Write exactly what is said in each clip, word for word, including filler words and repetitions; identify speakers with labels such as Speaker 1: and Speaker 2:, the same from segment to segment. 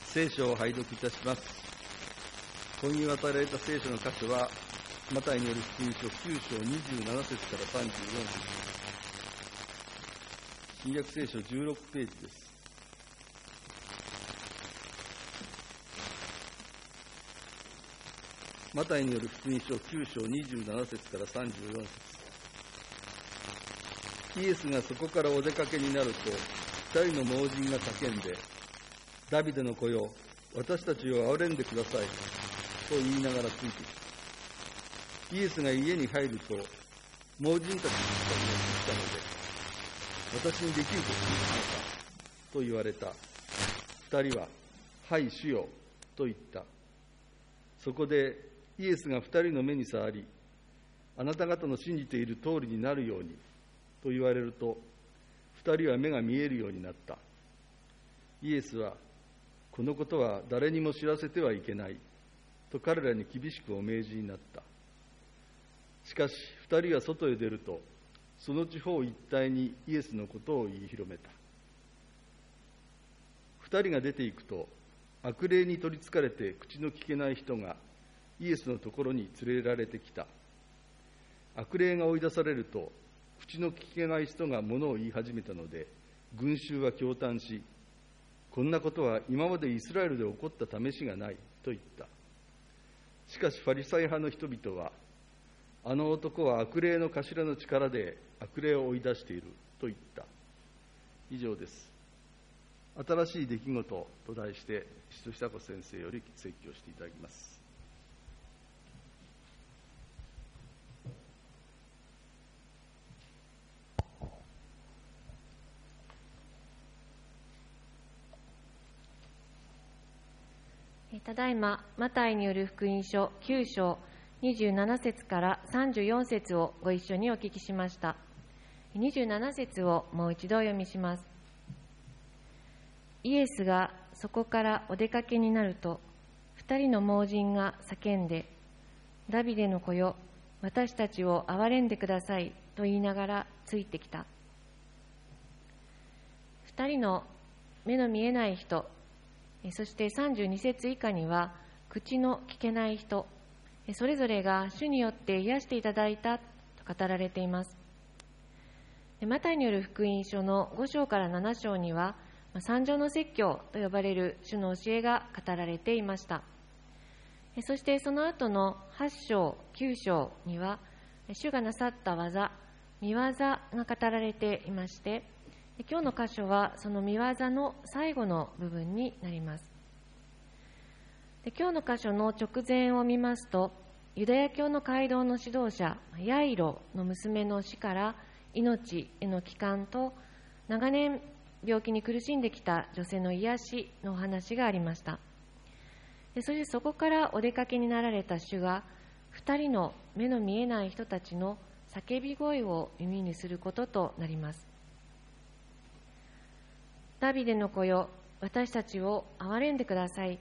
Speaker 1: 聖書を拝読いたします。今に渡られた聖書の箇所は、マタイによる福音書きゅう章にじゅうなな節からさんじゅうよん節。新約聖書じゅうろくページです。マタイによる福音書きゅう章にじゅうなな節からさんじゅうよん節。イエスがそこからお出かけになると、二人の盲人が叫んで、ダビデの子よ、私たちを憐れんでください、と言いながらついてきた。イエスが家に入ると、盲人たちの人が来たので、私にできることはないか、と言われた。二人は、はい主よ、と言った。そこでイエスが二人の目に触り、あなた方の信じている通りになるように、と言われると、二人は目が見えるようになった。イエスは、このことは誰にも知らせてはいけない、と彼らに厳しくお命じになった。しかし、二人は外へ出ると、その地方一帯にイエスのことを言い広めた。二人が出て行くと、悪霊に取りつかれて口の聞けない人がイエスのところに連れられてきた。悪霊が追い出されると、口の聞けない人が物を言い始めたので、群衆は驚嘆し、こんなことは今までイスラエルで起こった試しがないと言った。しかしファリサイ派の人々は、あの男は悪霊の頭の力で悪霊を追い出していると言った。以上です。新しい出来事と題して、石戸久子先生より説教していただきます。
Speaker 2: ただいま、マタイによる福音書きゅう章にじゅうなな節からさんじゅうよん節をご一緒にお聞きしました。にじゅうなな節をもう一度お読みします。イエスがそこからお出かけになると、二人の盲人が叫んで、ダビデの子よ、私たちを憐れんでくださいと言いながらついてきた。二人の目の見えない人、そしてさんじゅうに節以下には、口の聞けない人、それぞれが主によって癒していただいたと語られています。マタイによる福音書のご章からなな章には、三条の説教と呼ばれる主の教えが語られていました。そしてその後のはち章、きゅう章には、主がなさった技、見業が語られていまして、今日の箇所はその見業の最後の部分になります。で今日の箇所の直前を見ますと、ユダヤ教の街道の指導者ヤイロの娘の死から命への帰還と、長年病気に苦しんできた女性の癒しのお話がありました。でそしてそこからお出かけになられた主が、二人の目の見えない人たちの叫び声を耳にすることとなります。ダビデの子よ、私たちを憐れんでください。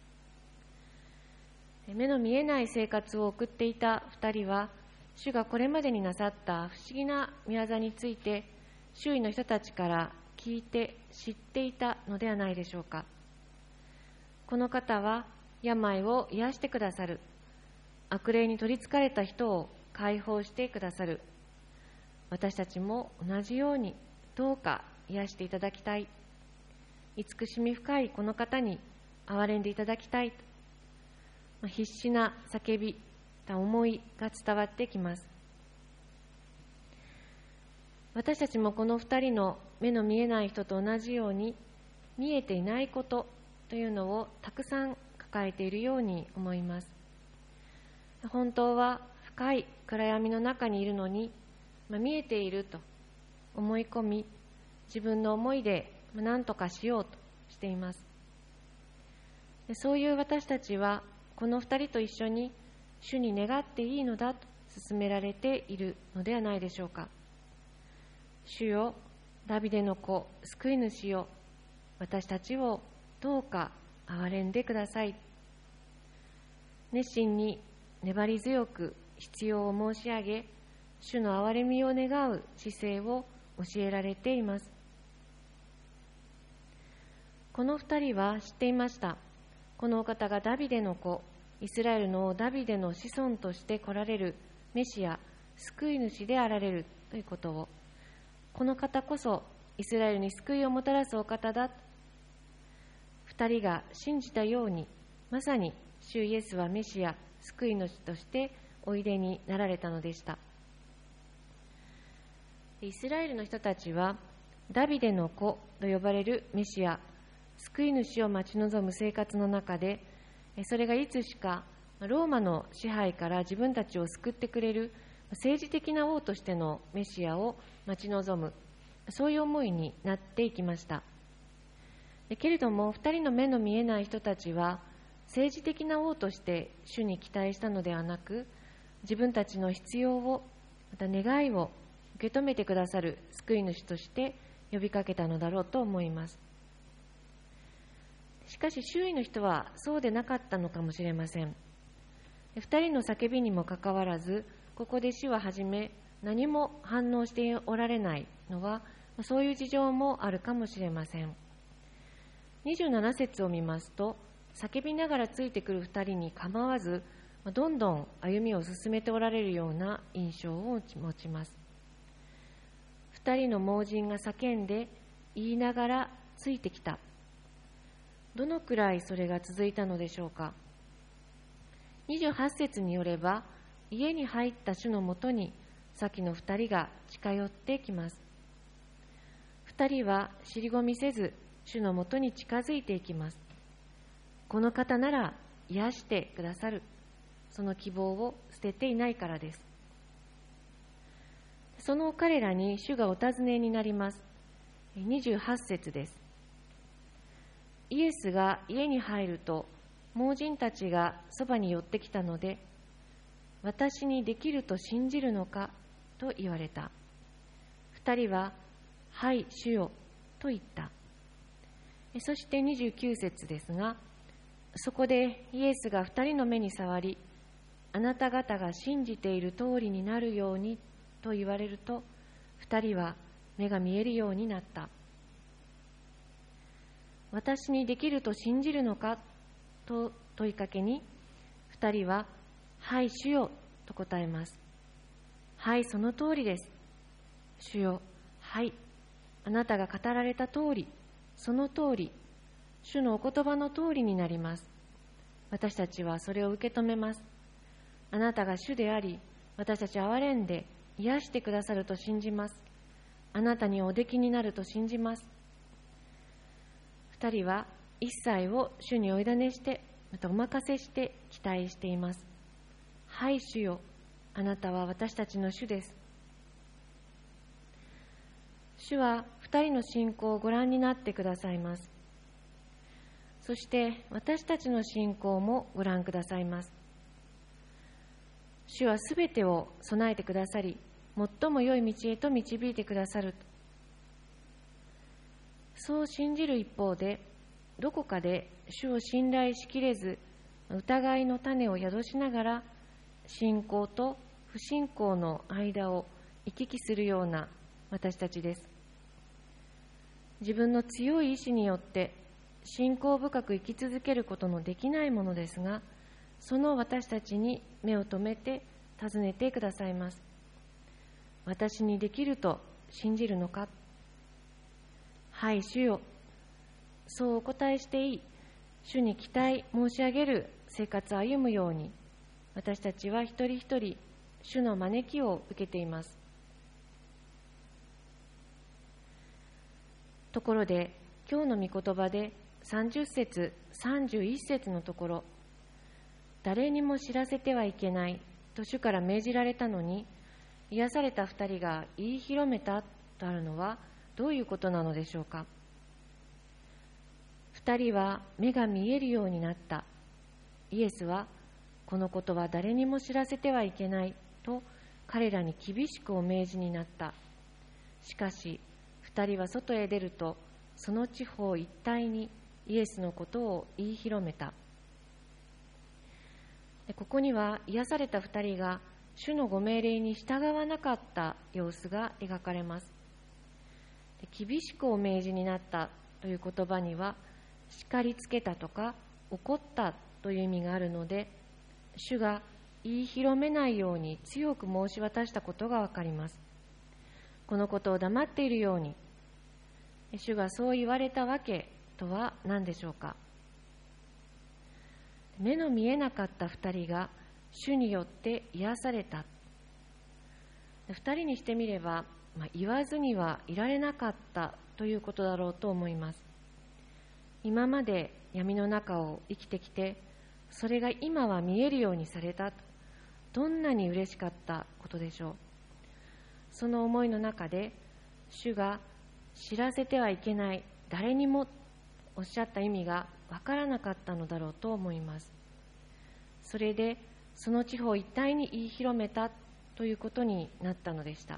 Speaker 2: 目の見えない生活を送っていた二人は、主がこれまでになさった不思議な御業について、周囲の人たちから聞いて知っていたのではないでしょうか。この方は病を癒してくださる。悪霊に取りつかれた人を解放してくださる。私たちも同じようにどうか癒していただきたい。慈しみ深いこの方に憐れんでいただきたいと、必死な叫び、思いが伝わってきます。私たちもこの二人の目の見えない人と同じように、見えていないことというのをたくさん抱えているように思います。本当は深い暗闇の中にいるのに、まあ、見えていると思い込み、自分の思いで何とかしようとしています。そういう私たちはこの二人と一緒に主に願っていいのだと勧められているのではないでしょうか。主よ、ダビデの子、救い主よ、私たちをどうか憐れんでください。熱心に粘り強く必要を申し上げ、主の憐れみを願う姿勢を教えられています。 この二人は知っていました。このお方がダビデの子、イスラエルのダビデの子孫として来られるメシア、救い主であられるということを、この方こそイスラエルに救いをもたらすお方だ。二人が信じたように、まさに主イエスはメシア、救い主としておいでになられたのでした。イスラエルの人たちはダビデの子と呼ばれるメシア、救い主を待ち望む生活の中で、それがいつしかローマの支配から自分たちを救ってくれる政治的な王としてのメシアを待ち望む、そういう思いになっていきました。けれども二人の目の見えない人たちは政治的な王として主に期待したのではなく、自分たちの必要を、また願いを受け止めてくださる救い主として呼びかけたのだろうと思います。しかし周囲の人はそうでなかったのかもしれません。二人の叫びにもかかわらず、ここで主ははじめ何も反応しておられないのは、そういう事情もあるかもしれません。にじゅうなな節を見ますと、叫びながらついてくる二人に構わず、どんどん歩みを進めておられるような印象を持ちます。二人の盲人が叫んで言いながらついてきた。どのくらいそれが続いたのでしょうか。にじゅうはち節によれば、家に入った主のもとに先の二人が近寄ってきます。二人は尻込みせず主のもとに近づいていきます。この方なら癒してくださる、その希望を捨てていないからです。その彼らに主がお尋ねになります。にじゅうはち節です。イエスが家に入ると、盲人たちがそばに寄ってきたので、私にできると信じるのかと言われた。二人は、はい、主よと言った。そしてにじゅうきゅう節ですが、そこでイエスが二人の目に触り、あなた方が信じている通りになるようにと言われると、二人は目が見えるようになった。私にできると信じるのかと問いかけに、二人は、はい、主よと答えます。はい、その通りです。主よ、はい、あなたが語られた通り、その通り、主のお言葉の通りになります。私たちはそれを受け止めます。あなたが主であり、私たちを憐れんで癒してくださると信じます。あなたにおできになると信じます。二人は一切を主にお委ねして、またお任せして期待しています。はい、主よ、あなたは私たちの主です。主は二人の信仰をご覧になってくださいます。そして私たちの信仰もご覧くださいます。主はすべてを備えてくださり、最も良い道へと導いてくださる。そう信じる一方で、どこかで主を信頼しきれず、疑いの種を宿しながら、信仰と不信仰の間を行き来するような私たちです。自分の強い意志によって信仰深く生き続けることのできないものですが、その私たちに目を留めて尋ねてくださいます。私にできると信じるのか。はい、主よ。そうお答えしていい、主に期待申し上げる生活を歩むように、私たちは一人一人主の招きを受けています。ところで今日の御言葉でさんじゅっ節さんじゅういち節のところ、誰にも知らせてはいけないと主から命じられたのに、癒された二人が言い広めたとあるのはどういうことなのでしょうか。二人は目が見えるようになった。イエスはこのことは誰にも知らせてはいけないと彼らに厳しくお命じになった。しかし二人は外へ出ると、その地方一帯にイエスのことを言い広めた。ここには癒された二人が主のご命令に従わなかった様子が描かれます。厳しくお命じになったという言葉には、 叱りつけたとか怒ったという意味があるので、主が言い広めないように強く申し渡したことがわかります。このことを黙っているように、主がそう言われたわけとは何でしょうか。目の見えなかった二人が主によって癒された。二人にしてみれば、まあ、言わずにはいられなかったということだろうと思います。今まで闇の中を生きてきて、それが今は見えるようにされた。どんなに嬉しかったことでしょう。その思いの中で、主が知らせてはいけない、誰にもおっしゃった意味がわからなかったのだろうと思います。それでその地方一帯に言い広めたということになったのでした。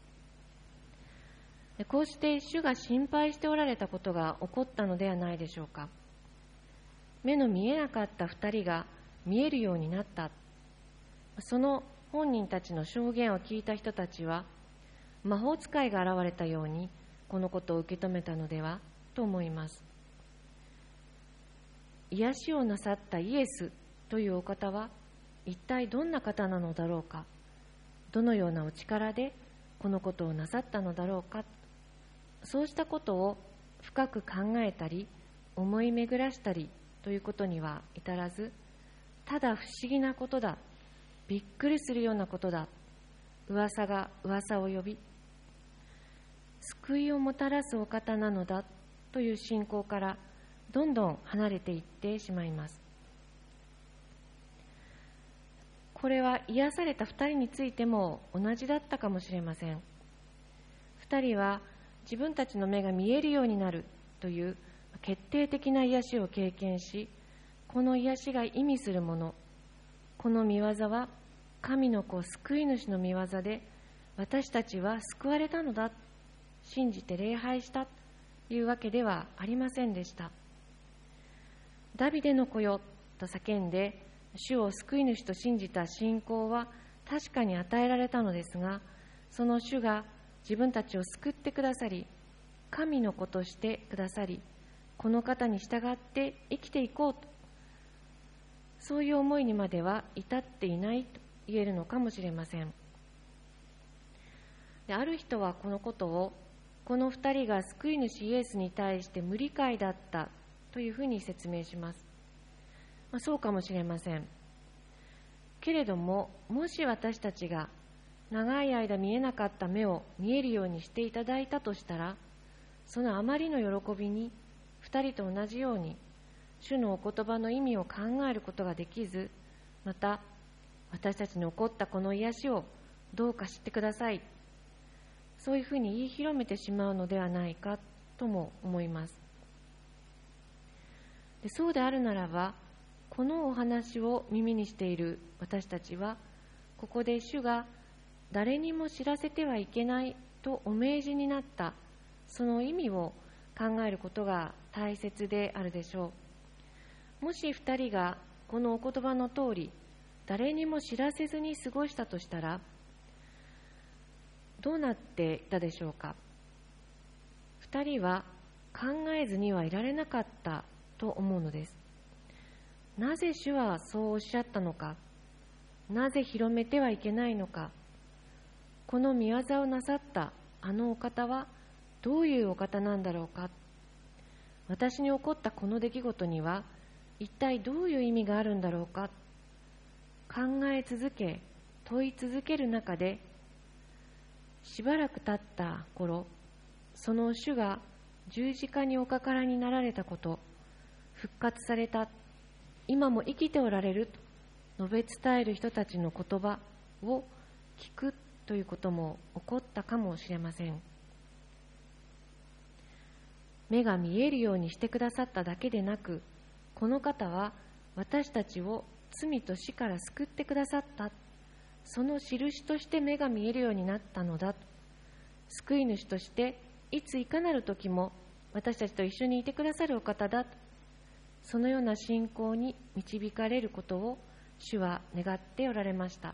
Speaker 2: こうして主が心配しておられたことが起こったのではないでしょうか。目の見えなかった二人が見えるようになった。その本人たちの証言を聞いた人たちは、魔法使いが現れたようにこのことを受け止めたのではと思います。癒しをなさったイエスというお方は一体どんな方なのだろうか。どのようなお力でこのことをなさったのだろうか。そうしたことを深く考えたり思い巡らしたりということには至らず、ただ不思議なことだ、びっくりするようなことだ、噂が噂を呼び、救いをもたらすお方なのだという信仰からどんどん離れていってしまいます。これは癒された二人についても同じだったかもしれません。二人は自分たちの目が見えるようになるという決定的な癒しを経験し、この癒しが意味するもの、この御業は神の子救い主の御業で、私たちは救われたのだ、信じて礼拝したというわけではありませんでした。ダビデの子よと叫んで主を救い主と信じた信仰は確かに与えられたのですが、その主が自分たちを救ってくださり、神の子としてくださり、この方に従って生きていこうと、そういう思いにまでは至っていないと言えるのかもしれません。で、ある人はこのことを、この二人が救い主イエスに対して無理解だったというふうに説明します。まあ、そうかもしれません。けれども、もし私たちが長い間見えなかった目を見えるようにしていただいたとしたら、そのあまりの喜びに二人と同じように主のお言葉の意味を考えることができず、また私たちに起こったこの癒しをどうか知ってください、そういうふうに言い広めてしまうのではないかとも思います。で、そうであるならば、このお話を耳にしている私たちは、ここで主が誰にも知らせてはいけないとお命じになったその意味を考えることが大切であるでしょう。もし二人がこのお言葉の通り誰にも知らせずに過ごしたとしたら、どうなっていたでしょうか。二人は考えずにはいられなかったと思うのです。なぜ主はそうおっしゃったのか、なぜ広めてはいけないのか、この御業をなさったあのお方はどういうお方なんだろうか、私に起こったこの出来事には一体どういう意味があるんだろうか、考え続け問い続ける中で、しばらく経った頃、その主が十字架におかからになられたこと、復活された、今も生きておられると述べ伝える人たちの言葉を聞くということも起こったかもしれません。目が見えるようにしてくださっただけでなく、この方は私たちを罪と死から救ってくださった、その印として目が見えるようになったのだ、救い主としていついかなる時も私たちと一緒にいてくださるお方だ、そのような信仰に導かれることを主は願っておられました。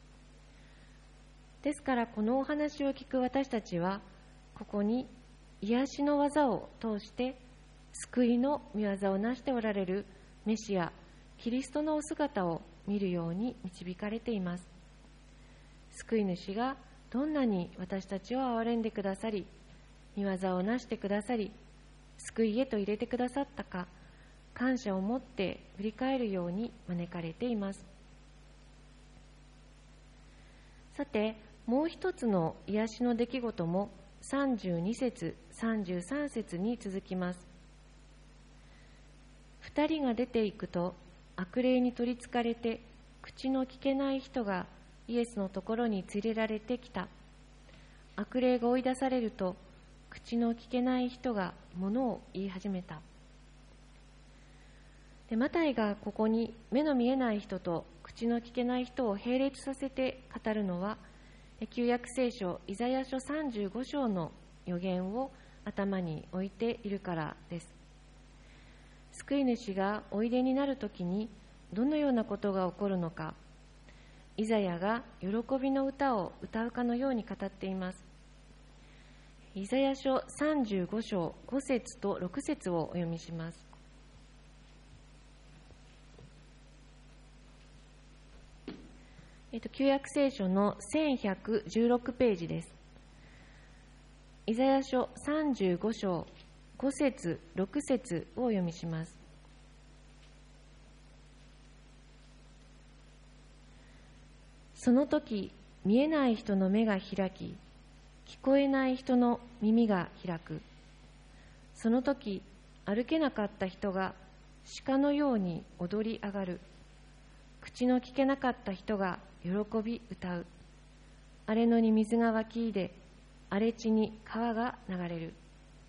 Speaker 2: ですからこのお話を聞く私たちは、ここに癒しの技を通して救いの御業をなしておられるメシア、キリストのお姿を見るように導かれています。救い主がどんなに私たちを憐れんでくださり、御業をなしてくださり、救いへと入れてくださったか、感謝を持って振り返るように招かれています。さて、もう一つの癒しの出来事もさんじゅうに節、さんじゅうさん節に続きます。二人が出て行くと、悪霊に取りつかれて口の聞けない人がイエスのところに連れられてきた。悪霊が追い出されると、口の聞けない人が物を言い始めた。でマタイがここに目の見えない人と口の聞けない人を並列させて語るのは、旧約聖書イザヤ書さんじゅうご章の預言を頭に置いているからです。救い主がおいでになるときにどのようなことが起こるのか、イザヤが喜びの歌を歌うかのように語っています。イザヤ書さんじゅうご章ご節とろく節をお読みします。えっと、旧約聖書のせんひゃくじゅうろくページです。イザヤ書さんじゅうご章ご節ろく節をお読みします。その時、見えない人の目が開き、聞こえない人の耳が開く。その時、歩けなかった人が鹿のように踊り上がる。口の聞けなかった人が喜び歌う。荒れ野に水が湧き出、荒れ地に川が流れる。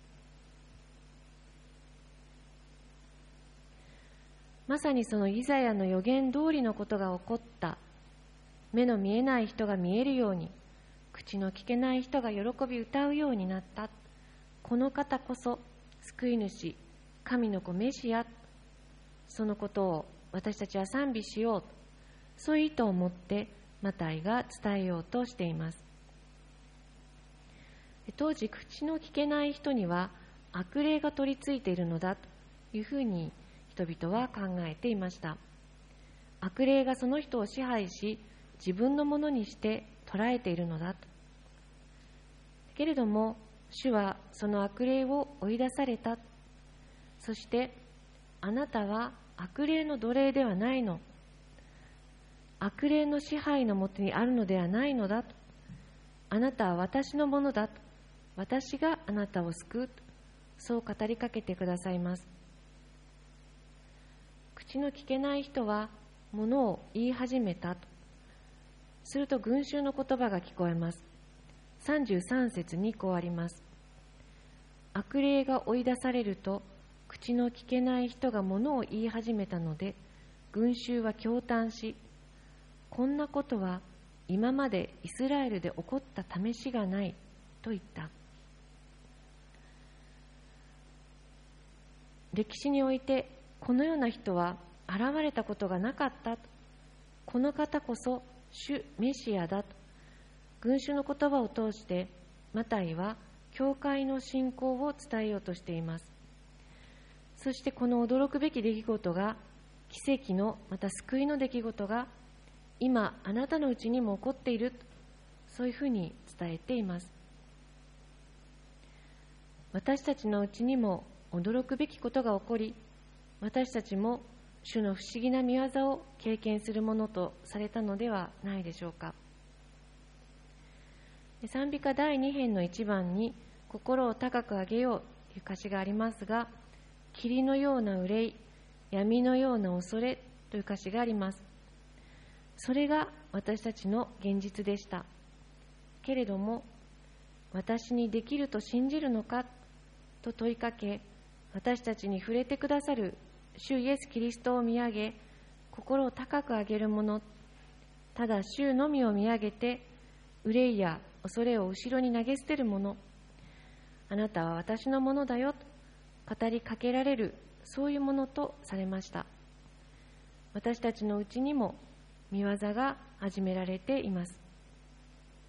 Speaker 2: まさにそのイザヤの預言通りのことが起こった。目の見えない人が見えるように、口の聞けない人が喜び歌うようになった。この方こそ救い主、神の子メシア。そのことを私たちは賛美しよう。そういう意図を持ってマタイが伝えようとしています。当時、口の聞けない人には悪霊が取り付いているのだというふうに人々は考えていました。悪霊がその人を支配し、自分のものにして捉えているのだと。けれども、主はその悪霊を追い出された。そして、あなたは悪霊の奴隷ではないの。悪霊の支配のもとにあるのではないのだと。あなたは私のものだと。私があなたを救うと。そう語りかけてくださいます。口の聞けない人はものを言い始めたと。すると群衆の言葉が聞こえます。さんじゅうさん節にこうあります。悪霊が追い出されると、口の聞けない人がものを言い始めたので、群衆は驚嘆し、こんなことは今までイスラエルで起こった試しがないと言った。歴史においてこのような人は現れたことがなかったと。この方こそ主メシアだと。群衆の言葉を通してマタイは教会の信仰を伝えようとしています。そしてこの驚くべき出来事が、奇跡のまた救いの出来事が今あなたのうちにも起こっている、そういうふうに伝えています。私たちのうちにも驚くべきことが起こり、私たちも主の不思議な御業を経験するものとされたのではないでしょうか。賛美歌だいに編のいちばんに、心を高く上げようという歌詞がありますが、霧のような憂い、闇のような恐れという歌詞があります。それが私たちの現実でした。けれども、私にできると信じるのかと問いかけ、私たちに触れてくださる主イエス・キリストを見上げ、心を高く上げる者、ただ主のみを見上げて、憂いや恐れを後ろに投げ捨てる者、あなたは私のものだよと語りかけられる、そういうものとされました。私たちのうちにも御業が始められています。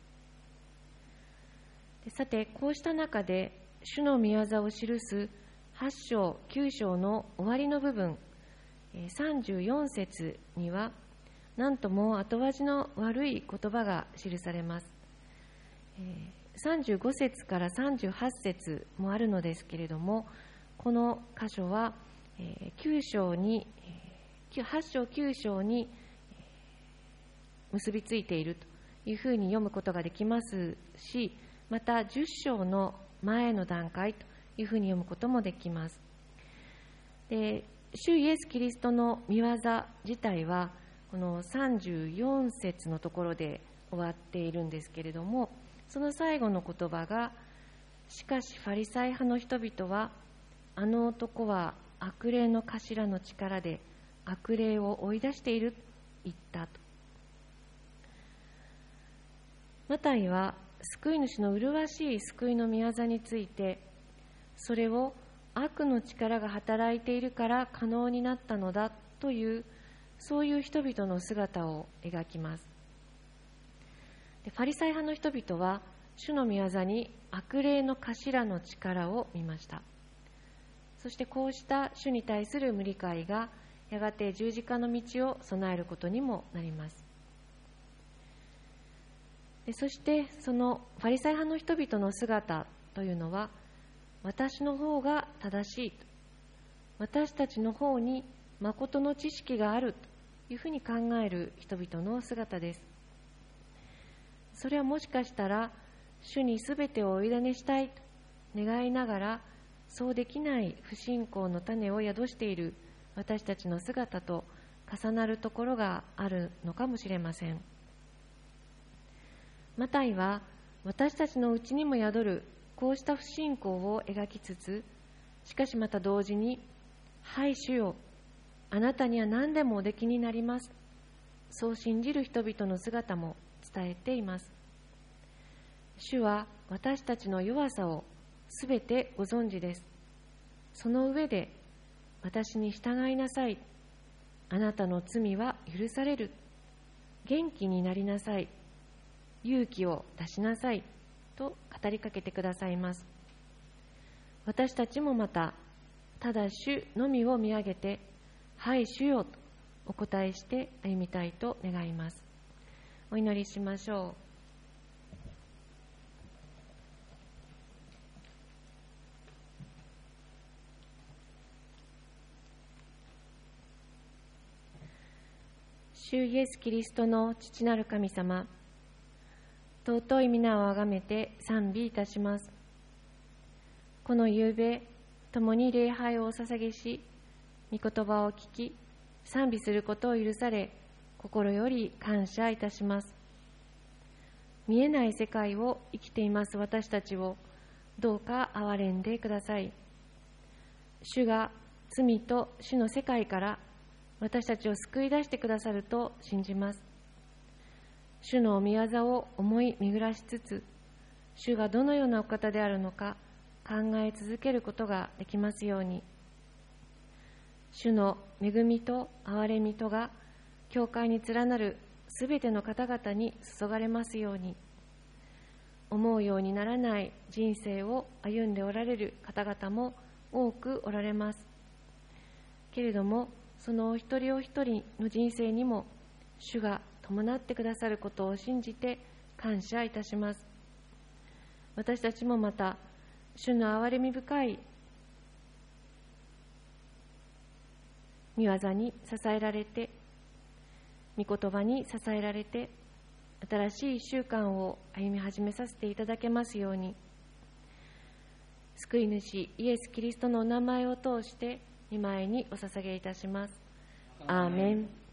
Speaker 2: さて、こうした中で主の御業を記すはち章、きゅう章の終わりの部分、さんじゅうよん節には、なんとも後味の悪い言葉が記されます。さんじゅうご節からさんじゅうはち節もあるのですけれども、この箇所はきゅう章に、はち章きゅう章に結びついているというふうに読むことができますし、またじゅっ章の前の段階というふうに読むこともできます。で、主イエス・キリストの御業自体はこのさんじゅうよん節のところで終わっているんですけれども、その最後の言葉が、しかしファリサイ派の人々は、あの男は悪霊の頭の力で悪霊を追い出していると言ったと。マタイは救い主の麗しい救いの御業について、それを悪の力が働いているから可能になったのだという、そういう人々の姿を描きます。で、ファリサイ派の人々は主の御業に悪霊の頭の力を見ました。そしてこうした主に対する無理解がやがて十字架の道を備えることにもなります。で、そしてそのファリサイ派の人々の姿というのは、私の方が正しい、私たちの方に誠の知識があるというふうに考える人々の姿です。それはもしかしたら主にすべてをお委ねしたいと願いながら、そうできない不信仰の種を宿している私たちの姿と重なるところがあるのかもしれません。マタイは私たちのうちにも宿るこうした不信仰を描きつつ、しかしまた同時に、はい主よ、あなたには何でもおできになります、そう信じる人々の姿も伝えています。主は私たちの弱さをすべてご存知です。その上で、私に従いなさい、あなたの罪は許される、元気になりなさい、勇気を出しなさいと語りかけてくださいます。私たちもまた、ただ主のみを見上げて、はい主よとお答えして歩みたいと願います。お祈りしましょう。主イエス・キリストの父なる神様、尊い皆をあがめて賛美いたします。この夕べ、共に礼拝をお捧げし、御言葉を聞き、賛美することを許され、心より感謝いたします。見えない世界を生きています私たちを、どうか憐れんでください。主が罪と死の世界から私たちを救い出してくださると信じます。主の御業を思い巡らしつつ、主がどのようなお方であるのか考え続けることができますように。主の恵みと憐れみとが教会に連なるすべての方々に注がれますように。思うようにならない人生を歩んでおられる方々も多くおられますけれども、そのお一人お一人の人生にも主が伴ってくださることを信じて感謝いたします。私たちもまた主の憐れみ深い御業に支えられて、御言葉に支えられて、新しい一週間を歩み始めさせていただけますように。救い主イエス・キリストのお名前を通して御前にお捧げいたします。アーメン。